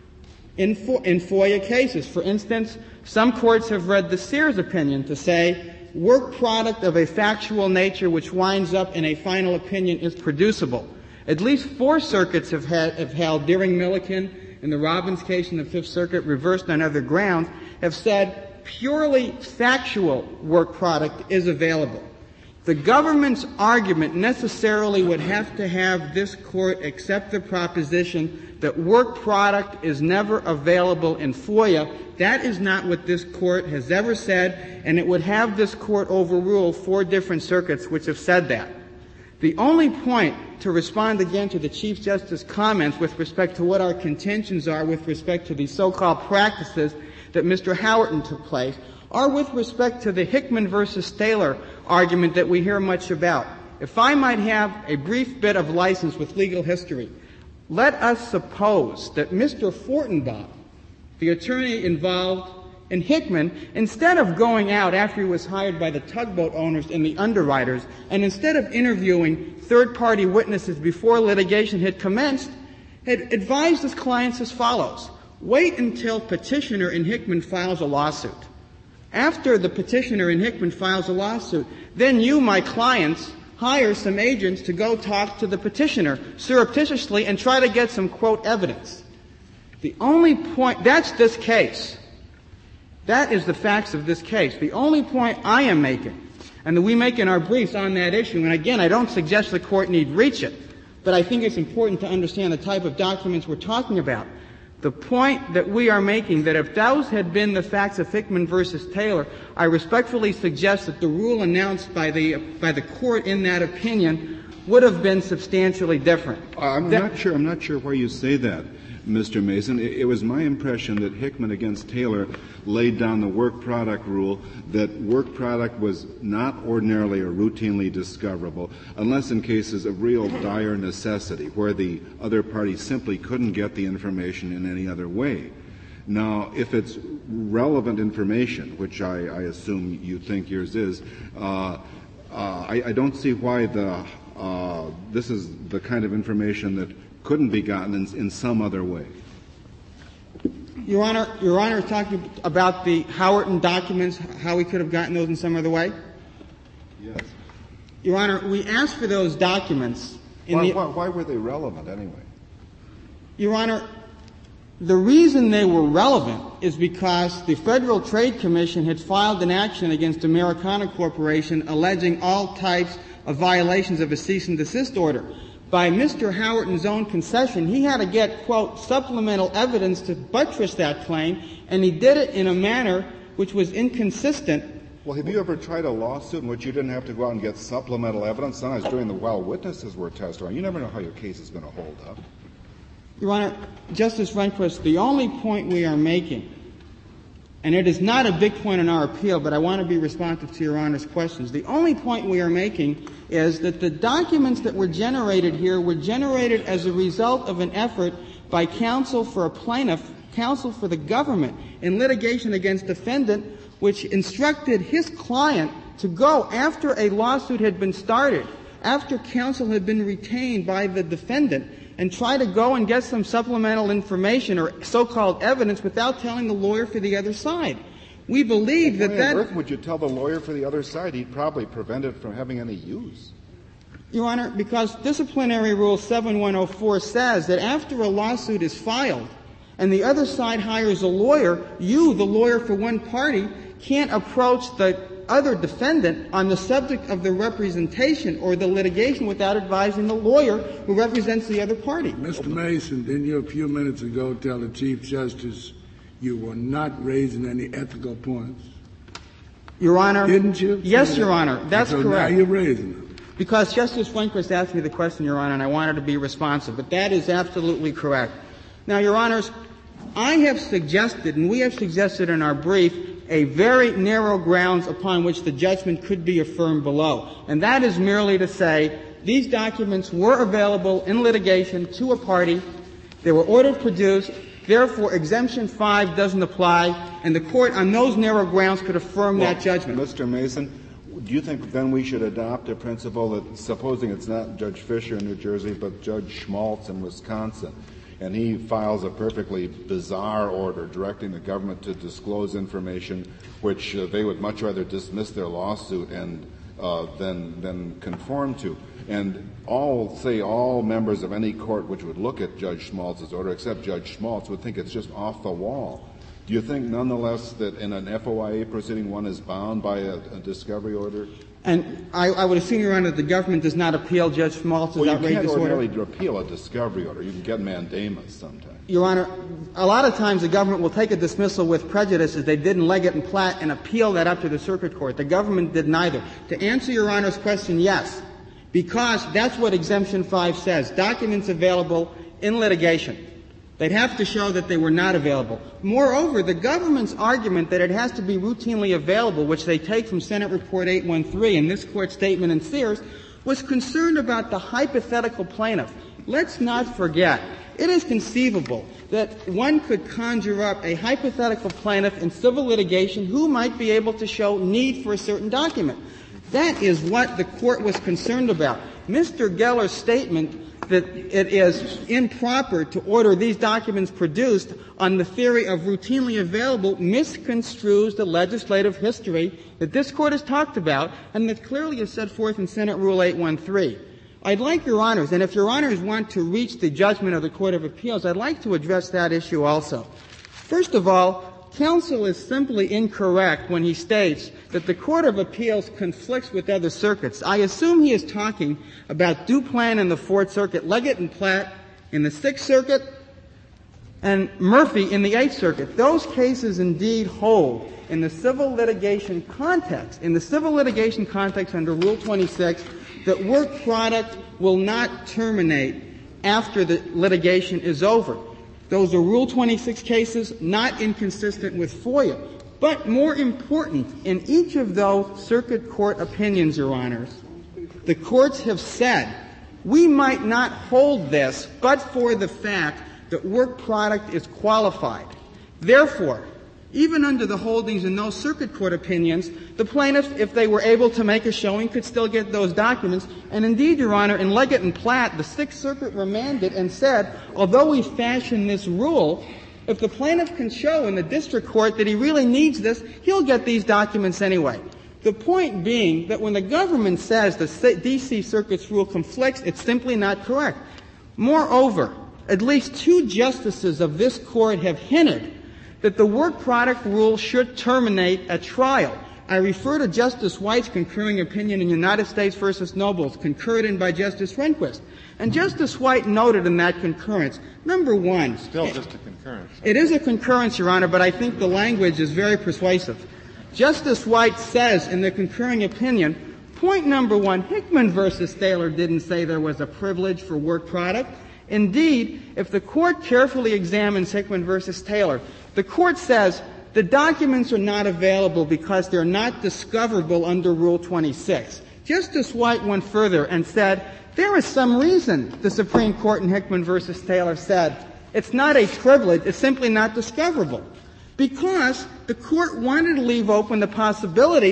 in FOIA cases. For instance, some courts have read the Sears opinion to say work product of a factual nature which winds up in a final opinion is producible. At least 4 circuits have held during Milliken and the Robbins case in the Fifth Circuit, reversed on other grounds, have said purely factual work product is available. The government's argument necessarily would have to have this Court accept the proposition that work product is never available in FOIA. That is not what this Court has ever said, and it would have this Court overrule 4 different circuits which have said that. The only point, to respond again to the Chief Justice's comments with respect to what our contentions are with respect to the so-called practices that Mr. Howerton took place, are with respect to the Hickman versus Taylor argument that we hear much about. If I might have a brief bit of license with legal history, let us suppose that Mr. Fortenbaum, the attorney involved in Hickman, instead of going out after he was hired by the tugboat owners and the underwriters, and instead of interviewing third-party witnesses before litigation had commenced, had advised his clients as follows. Wait until petitioner in Hickman files a lawsuit. After the petitioner in Hickman files a lawsuit, then you, my clients, hire some agents to go talk to the petitioner surreptitiously and try to get some, quote, evidence. The only point — that's this case. That is the facts of this case. The only point I am making, and that we make in our briefs on that issue, and again, I don't suggest the Court need reach it, but I think it's important to understand the type of documents we're talking about. The point that we are making, that if those had been the facts of Hickman versus Taylor, I respectfully suggest that the rule announced by the Court in that opinion would have been substantially different. I'm not sure why you say that, Mr. Mason. It was my impression that Hickman against Taylor laid down the work product rule, that work product was not ordinarily or routinely discoverable unless in cases of real dire necessity where the other party simply couldn't get the information in any other way. Now, if it's relevant information, which I assume you think yours is, I don't see why this is the kind of information that couldn't be gotten in some other way. Your Honor is talking about the Howerton documents, how we could have gotten those in some other way? Yes. Your Honor, we asked for those documents. Why were they relevant anyway? Your Honor, the reason they were relevant is because the Federal Trade Commission had filed an action against Americana Corporation alleging all types of violations of a cease and desist order. By Mr. Howerton's own concession, he had to get, quote, supplemental evidence to buttress that claim, and he did it in a manner which was inconsistent. Well, have you ever tried a lawsuit in which you didn't have to go out and get supplemental evidence, sometimes during the while witnesses were testified? You never know how your case is going to hold up. Your Honor, Justice Rehnquist, the only point we are making, and it is not a big point in our appeal, but I want to be responsive to Your Honor's questions. The only point we are making is that the documents that were generated here were generated as a result of an effort by counsel for a plaintiff, counsel for the government, in litigation against defendant, which instructed his client to go after a lawsuit had been started, after counsel had been retained by the defendant, and try to go and get some supplemental information or so-called evidence without telling the lawyer for the other side. We believe that Why on earth would you tell the lawyer for the other side? He'd probably prevent it from having any use. Your Honor, because Disciplinary Rule 7104 says that after a lawsuit is filed and the other side hires a lawyer, you, the lawyer for one party, can't approach the other defendant on the subject of the representation or the litigation without advising the lawyer who represents the other party. Mr. Mason, didn't you a few minutes ago tell the Chief Justice you were not raising any ethical points? Your Honor. Didn't you? Yes, Your Honor. That's so correct. Now you're raising them. Because Justice Rehnquist asked me the question, Your Honor, and I wanted to be responsive. But that is absolutely correct. Now, Your Honors, I have suggested, and we have suggested in our brief, a very narrow grounds upon which the judgment could be affirmed below. And that is merely to say these documents were available in litigation to a party. They were ordered produced. Therefore, Exemption 5 doesn't apply, and the Court on those narrow grounds could affirm that judgment. Mr. Mason, do you think then we should adopt a principle that, supposing it's not Judge Fisher in New Jersey, but Judge Schmaltz in Wisconsin, and he files a perfectly bizarre order directing the government to disclose information which they would much rather dismiss their lawsuit and than conform to. And all members of any court which would look at Judge Schmaltz's order, except Judge Schmaltz, would think it's just off the wall. Do you think, nonetheless, that in an FOIA proceeding one is bound by a discovery order? And I would assume, Your Honor, that the government does not appeal Judge Schmaltz's outrageous order. Well, you can't ordinarily repeal a discovery order. You can get mandamus sometimes. Your Honor, a lot of times the government will take a dismissal with prejudice, as they did in Leggett and Platt, and appeal that up to the circuit court. The government did neither. To answer Your Honor's question, yes, because that's what Exemption 5 says. Documents available in litigation. They'd have to show that they were not available. Moreover, the government's argument that it has to be routinely available, which they take from Senate Report 813 and this Court's statement in Sears, was concerned about the hypothetical plaintiff. Let's not forget, it is conceivable that one could conjure up a hypothetical plaintiff in civil litigation who might be able to show need for a certain document. That is what the Court was concerned about. Mr. Geller's statement that it is improper to order these documents produced on the theory of routinely available misconstrues the legislative history that this Court has talked about and that clearly is set forth in Senate Rule 813. I'd like Your Honors, and if Your Honors want to reach the judgment of the Court of Appeals, I'd like to address that issue also. First of all, counsel is simply incorrect when he states that the Court of Appeals conflicts with other circuits. I assume he is talking about Duplan in the Fourth Circuit, Leggett and Platt in the Sixth Circuit, and Murphy in the Eighth Circuit. Those cases indeed hold in the civil litigation context, under Rule 26, that work product will not terminate after the litigation is over. Those are Rule 26 cases, not inconsistent with FOIA. But more important, in each of those circuit court opinions, Your Honors, the courts have said, we might not hold this but for the fact that work product is qualified. Therefore, even under the holdings in those circuit court opinions, the plaintiffs, if they were able to make a showing, could still get those documents. And indeed, Your Honor, in Leggett and Platt, the Sixth Circuit remanded and said, although we fashioned this rule, if the plaintiff can show in the district court that he really needs this, he'll get these documents anyway. The point being that when the government says the D.C. Circuit's rule conflicts, it's simply not correct. Moreover, at least two justices of this Court have hinted that the work product rule should terminate at trial. I refer to Justice White's concurring opinion in United States v. Nobles, concurred in by Justice Rehnquist. And Justice White noted in that concurrence, number one. Still just a concurrence. It is a concurrence, Your Honor, but I think the language is very persuasive. Justice White says in the concurring opinion, point number one, Hickman v. Thaler didn't say there was a privilege for work product. Indeed, if the Court carefully examines Hickman v. Thaler, the Court says the documents are not available because they're not discoverable under Rule 26. Justice White went further and said there is some reason the Supreme Court in Hickman v. Thaler said it's not a privilege, it's simply not discoverable. Because the Court wanted to leave open the possibility,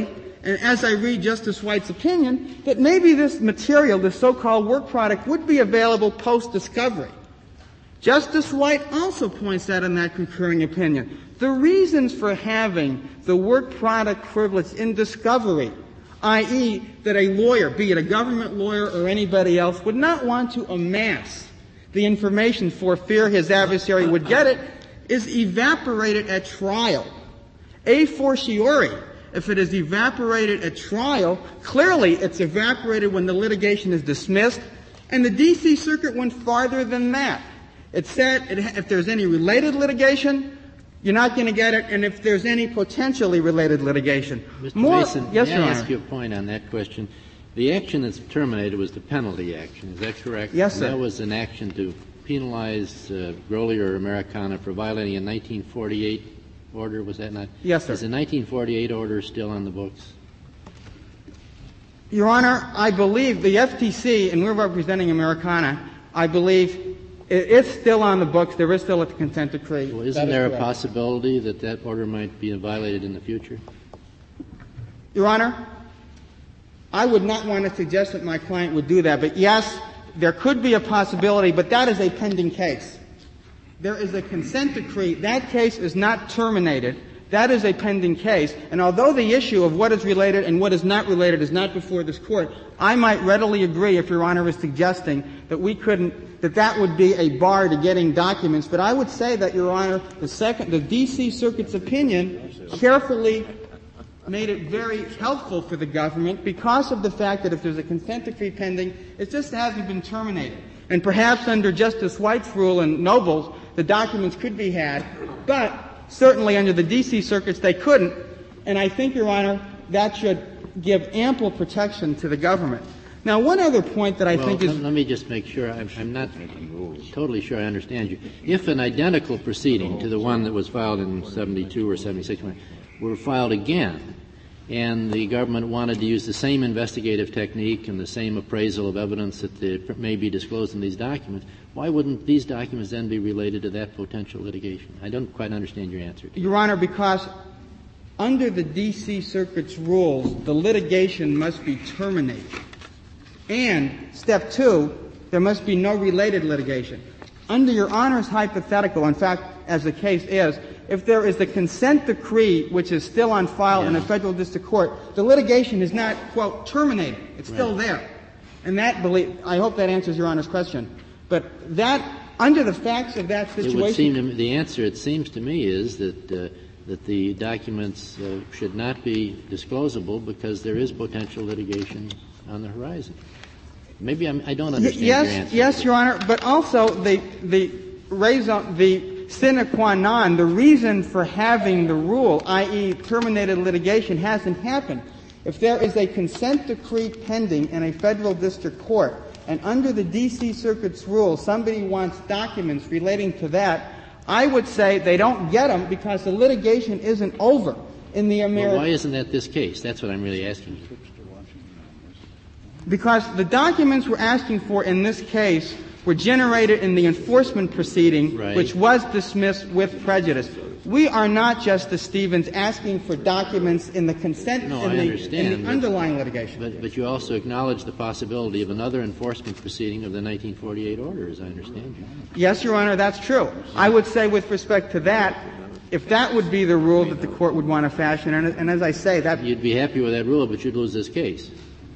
and as I read Justice White's opinion, that maybe this material, this so-called work product, would be available post-discovery. Justice White also points out in that concurring opinion the reasons for having the work product privilege in discovery, i.e., that a lawyer, be it a government lawyer or anybody else, would not want to amass the information for fear his adversary would get it, is evaporated at trial. A fortiori, if it is evaporated at trial, clearly it's evaporated when the litigation is dismissed, and the D.C. Circuit went farther than that. It said if there's any related litigation, you're not going to get it, and if there's any potentially related litigation. Mr. Mason, yes, may Your I Honor. ask you a point on that question? The action that's terminated was the penalty action. Is that correct? Yes, sir. And that was an action to penalize Grolier or Americana for violating a 1948 order, was that not? Yes, sir. Is the 1948 order still on the books? Your Honor, I believe the FTC, and we're representing Americana, I believe it's still on the books. There is still a consent decree. Well, isn't there a possibility that that order might be violated in the future? Your Honor, I would not want to suggest that my client would do that, but yes, there could be a possibility, but that is a pending case. There is a consent decree. That case is not terminated. That is a pending case. And although the issue of what is related and what is not related is not before this Court, I might readily agree if Your Honor is suggesting that we couldn't, that would be a bar to getting documents. But I would say that, Your Honor, the D.C. Circuit's opinion carefully made it very helpful for the government because of the fact that if there's a consent decree pending, it just hasn't been terminated. And perhaps under Justice White's rule in Nobles, the documents could be had, but certainly under the D.C. Circuits they couldn't. And I think, Your Honor, that should give ample protection to the government. Now, one other point that I think is... Let me just make sure. I'm not totally sure I understand you. If an identical proceeding to the one that was filed in 72 or 76 were filed again, and the government wanted to use the same investigative technique and the same appraisal of evidence that may be disclosed in these documents, why wouldn't these documents then be related to that potential litigation? I don't quite understand your answer. Your Honor, because under the D.C. Circuit's rules, the litigation must be terminated. And, step two, there must be no related litigation. Under Your Honor's hypothetical, in fact, as the case is, if there is a consent decree which is still on file in a federal district court, the litigation is not, quote, terminated. It's still there. And that, I hope that answers Your Honor's question. But that, under the facts of that situation... It would seem to me, the answer, it seems to me, is that the documents should not be disclosable because there is potential litigation on the horizon. Maybe I don't understand your answer. Yes, Your Honor, but also the sine qua non, the reason for having the rule, i.e. terminated litigation, hasn't happened. If there is a consent decree pending in a federal district court, and under the D.C. Circuit's rule somebody wants documents relating to that, I would say they don't get them because the litigation isn't over in the American... Well, why isn't that this case? That's what I'm really asking you. Because the documents we're asking for in this case were generated in the enforcement proceeding, which was dismissed with prejudice. We are not, Justice Stevens, asking for documents in the consent in the underlying litigation. But you also acknowledge the possibility of another enforcement proceeding of the 1948 order, as I understand you. Yes, Your Honor, that's true. I would say with respect to that, if that would be the rule that the Court would want to fashion, and as I say, that... You'd be happy with that rule, but you'd lose this case.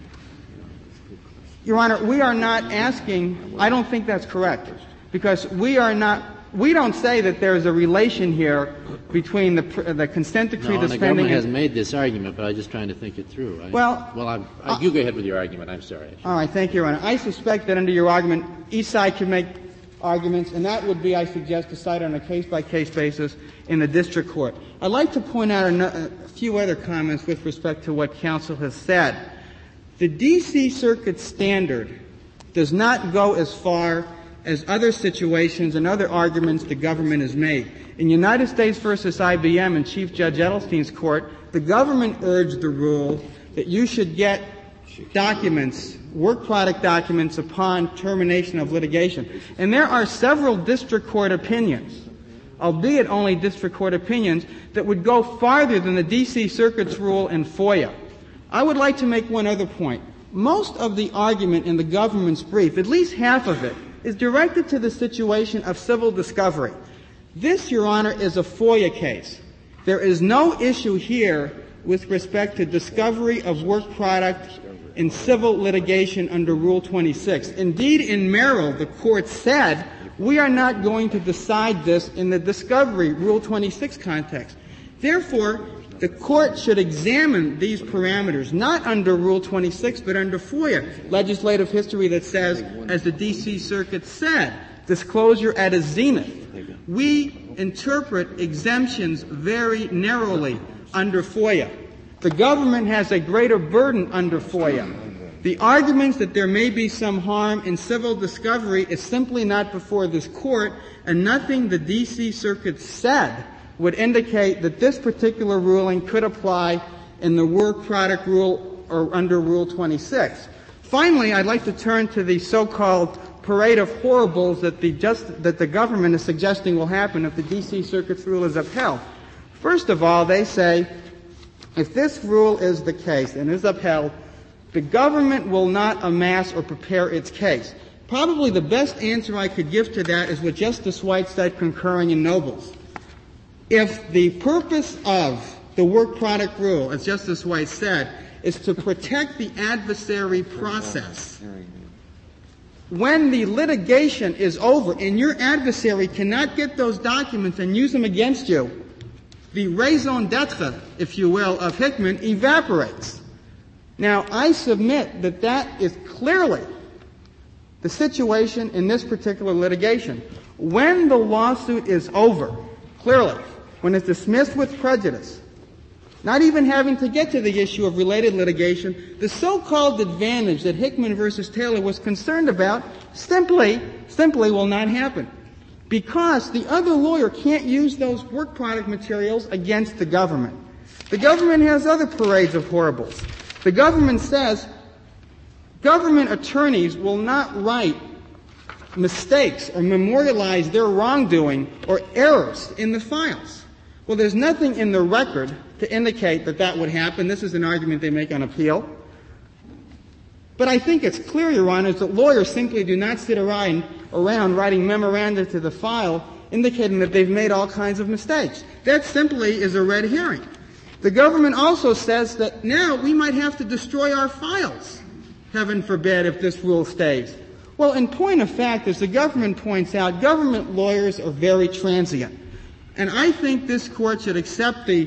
Your Honor, we are not asking, I don't think that's correct, because we don't say that there is a relation here between the consent decree that's pending. The government hasn't made this argument, but I'm just trying to think it through. You go ahead with your argument. I'm sorry. All right. Thank you, Your Honor. I suspect that under your argument, each side can make arguments, and that would be, I suggest, decided on a case-by-case basis in the district court. I'd like to point out a few other comments with respect to what counsel has said. The D.C. Circuit standard does not go as far as other situations and other arguments the government has made. In United States versus IBM in Chief Judge Edelstein's court, the government urged the rule that you should get documents, work product documents, upon termination of litigation. And there are several district court opinions, albeit only district court opinions, that would go farther than the D.C. Circuit's rule in FOIA. I would like to make one other point. Most of the argument in the government's brief, at least half of it, is directed to the situation of civil discovery. This, Your Honor, is a FOIA case. There is no issue here with respect to discovery of work product in civil litigation under Rule 26. Indeed, in Merrill, the Court said, we are not going to decide this in the discovery Rule 26 context. Therefore, the Court should examine these parameters, not under Rule 26, but under FOIA, legislative history that says, as the D.C. Circuit said, disclosure at a zenith. We interpret exemptions very narrowly under FOIA. The government has a greater burden under FOIA. The arguments that there may be some harm in civil discovery is simply not before this Court, and nothing the D.C. Circuit said would indicate that this particular ruling could apply in the work product rule or under Rule 26. Finally, I'd like to turn to the so-called parade of horribles that the government is suggesting will happen if the D.C. Circuit's rule is upheld. First of all, they say, if this rule is the case and is upheld, the government will not amass or prepare its case. Probably the best answer I could give to that is what Justice White said concurring in Nobles. If the purpose of the work product rule, as Justice White said, is to protect the adversary process, when the litigation is over and your adversary cannot get those documents and use them against you, the raison d'etre, if you will, of Hickman evaporates. Now, I submit that that is clearly the situation in this particular litigation. When the lawsuit is over, clearly, when it's dismissed with prejudice, not even having to get to the issue of related litigation, the so-called advantage that Hickman versus Taylor was concerned about simply will not happen. Because the other lawyer can't use those work product materials against the government. The government has other parades of horribles. The government says government attorneys will not write mistakes or memorialize their wrongdoing or errors in the files. Well, there's nothing in the record to indicate that that would happen. This is an argument they make on appeal. But I think it's clear, Your Honors, that lawyers simply do not sit around writing memoranda to the file indicating that they've made all kinds of mistakes. That simply is a red herring. The government also says that now we might have to destroy our files, heaven forbid, if this rule stays. Well, in point of fact, as the government points out, government lawyers are very transient. And I think this Court should accept the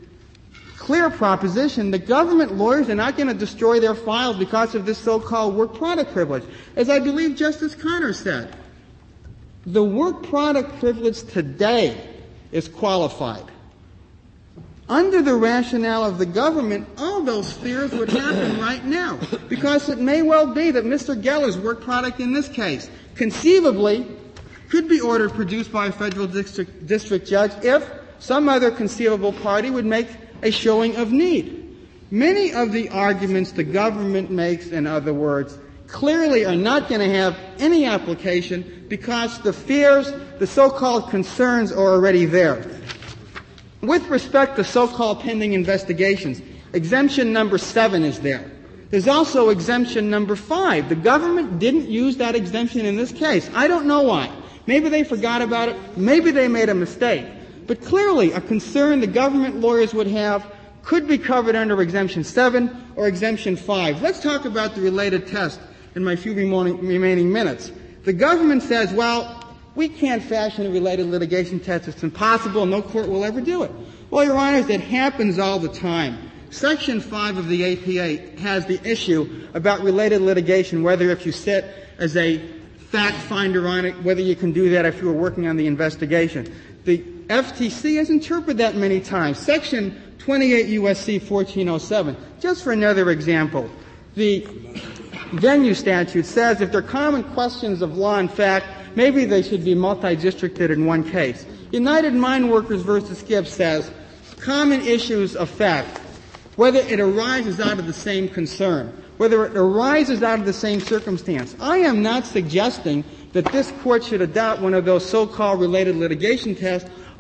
clear proposition that government lawyers are not going to destroy their files because of this so-called work product privilege. As I believe Justice Connors said, the work product privilege today is qualified. Under the rationale of the government, all those fears would happen right now, because it may well be that Mr. Geller's work product in this case conceivably could be ordered produced by a federal district judge if some other conceivable party would make a showing of need. Many of the arguments the government makes, in other words, clearly are not going to have any application because the fears, the so-called concerns are already there. With respect to so-called pending investigations, exemption number 7 is there. There's also exemption number 5. The government didn't use that exemption in this case. I don't know why. Maybe they forgot about it. Maybe they made a mistake. But clearly a concern the government lawyers would have could be covered under exemption 7 or exemption 5. Let's talk about the related test in my few remaining minutes. The government says, well, we can't fashion a related litigation test. It's impossible. No court will ever do it. Well, Your Honors, it happens all the time. Section 5 of the APA has the issue about related litigation, whether if you sit as a fact finder on it, whether you can do that if you were working on the investigation. The FTC has interpreted that many times. Section 28 U.S.C. 1407. Just for another example, the venue statute says if there are common questions of law and fact, maybe they should be multi-districted in one case. United Mine Workers versus Gibbs says common issues of fact, whether it arises out of the same concern, whether it arises out of the same circumstance. I am not suggesting that this Court should adopt one of those so-called related litigation tests.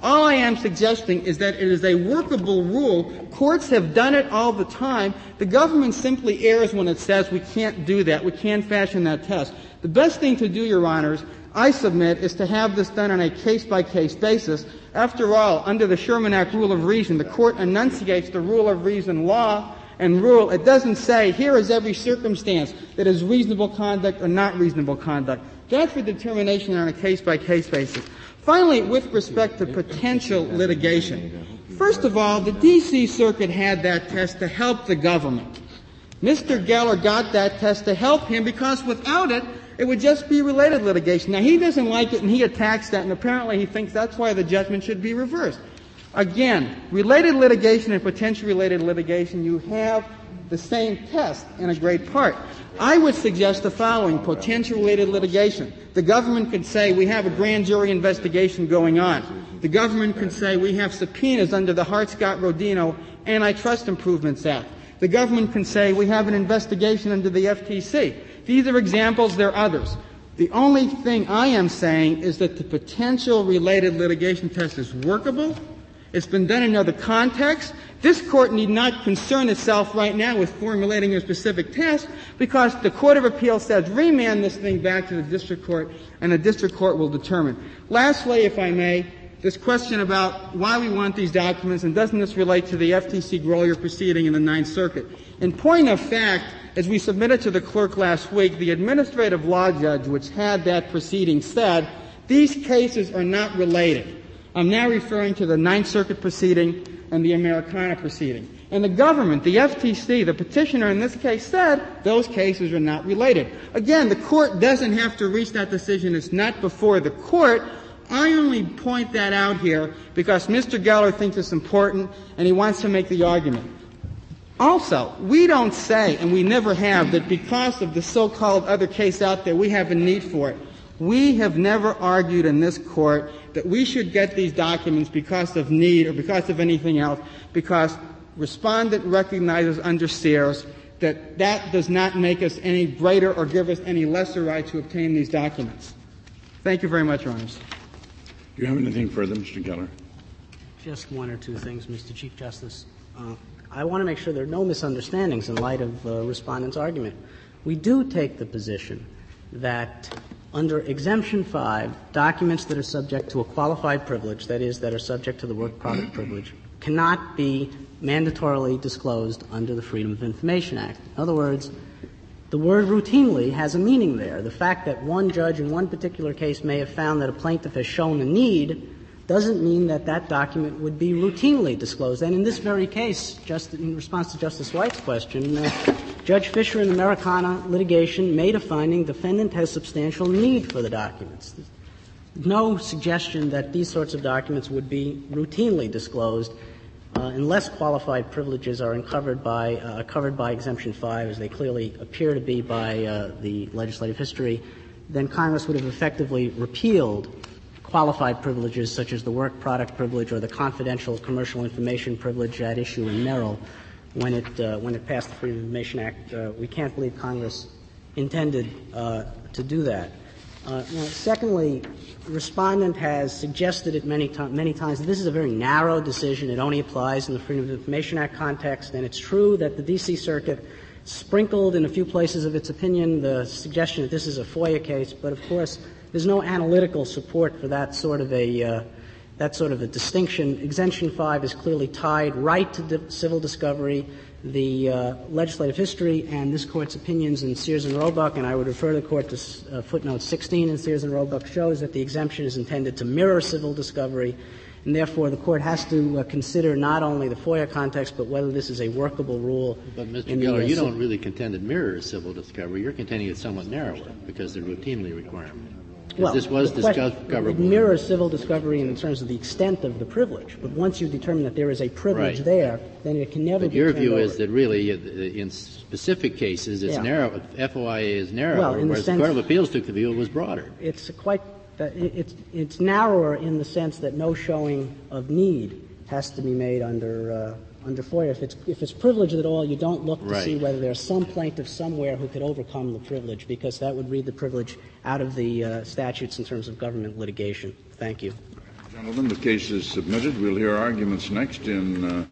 All I am suggesting is that it is a workable rule. Courts have done it all the time. The government simply errs when it says we can't do that. We can't fashion that test. The best thing to do, Your Honors, I submit, is to have this done on a case-by-case basis. After all, under the Sherman Act rule of reason, the Court enunciates the rule of reason law and rule. It doesn't say, here is every circumstance that is reasonable conduct or not reasonable conduct. That's for determination on a case-by-case basis. Finally, with respect to potential litigation, first of all, the D.C. Circuit had that test to help the government. Mr. Geller got that test to help him because without it, it would just be related litigation. Now, he doesn't like it and he attacks that, and apparently he thinks that's why the judgment should be reversed. Again, related litigation and potential related litigation, you have the same test in a great part. I would suggest the following: potential related litigation. The government could say we have a grand jury investigation going on. The government could say we have subpoenas under the Hart-Scott-Rodino Antitrust Improvements Act. The government can say we have an investigation under the FTC. These are examples. There are others. The only thing I am saying is that the potential related litigation test is workable. It's been done in other contexts. This Court need not concern itself right now with formulating a specific test because the Court of Appeal says remand this thing back to the district court, and the district court will determine. Lastly, if I may, this question about why we want these documents, and doesn't this relate to the FTC Grolier proceeding in the Ninth Circuit? In point of fact, as we submitted to the clerk last week, the administrative law judge which had that proceeding said these cases are not related. I'm now referring to the Ninth Circuit proceeding and the Americana proceeding. And the government, the FTC, the petitioner in this case said those cases are not related. Again, the Court doesn't have to reach that decision. It's not before the Court. I only point that out here because Mr. Geller thinks it's important and he wants to make the argument. Also, we don't say, and we never have, that because of the so-called other case out there, we have a need for it. We have never argued in this Court that we should get these documents because of need or because of anything else, because Respondent recognizes under Sears that that does not make us any greater or give us any lesser right to obtain these documents. Thank you very much, Your Honors. Do you have anything further, Mr. Geller? Just one or two things, Mr. Chief Justice. I want to make sure there are no misunderstandings in light of Respondent's argument. We do take the position that under Exemption 5, documents that are subject to a qualified privilege, that is, that are subject to the work product privilege, cannot be mandatorily disclosed under the Freedom of Information Act. In other words, the word routinely has a meaning there. The fact that one judge in one particular case may have found that a plaintiff has shown a need doesn't mean that that document would be routinely disclosed. And in this very case, just in response to Justice White's question, Judge Fisher in the Americana litigation made a finding defendant has substantial need for the documents. There's no suggestion that these sorts of documents would be routinely disclosed unless qualified privileges are covered by Exemption 5, as they clearly appear to be by the legislative history. Then Congress would have effectively repealed qualified privileges such as the work product privilege or the confidential commercial information privilege at issue in Merrill when it passed the Freedom of Information Act. We can't believe Congress intended to do that. Secondly, Respondent has suggested it many times that this is a very narrow decision. It only applies in the Freedom of Information Act context, and it's true that the D.C. Circuit sprinkled in a few places of its opinion the suggestion that this is a FOIA case, but of course there's no analytical support for that sort of a distinction. Exemption 5 is clearly tied right to civil discovery. The legislative history and this Court's opinions in Sears and Roebuck, and I would refer the Court to footnote 16 in Sears and Roebuck, shows that the exemption is intended to mirror civil discovery, and therefore the Court has to consider not only the FOIA context, but whether this is a workable rule. But, Mr. Geller, you don't really contend it mirrors civil discovery. You're contending it's somewhat narrower because they're routinely requirement. Well, this was discoverable. It mirrors civil discovery in terms of the extent of the privilege. But once you determine that there is a privilege there, then it can never be turned over. But your view is that really, in specific cases, it's narrow. FOIA is narrower, whereas the Court of Appeals took the view it was broader. It's it's narrower in the sense that no showing of need has to be made under FOIA. If it's privileged at all, you don't look to see whether there's some plaintiff somewhere who could overcome the privilege, because that would read the privilege out of the statutes in terms of government litigation. Thank you. Gentlemen, the case is submitted. We'll hear arguments next in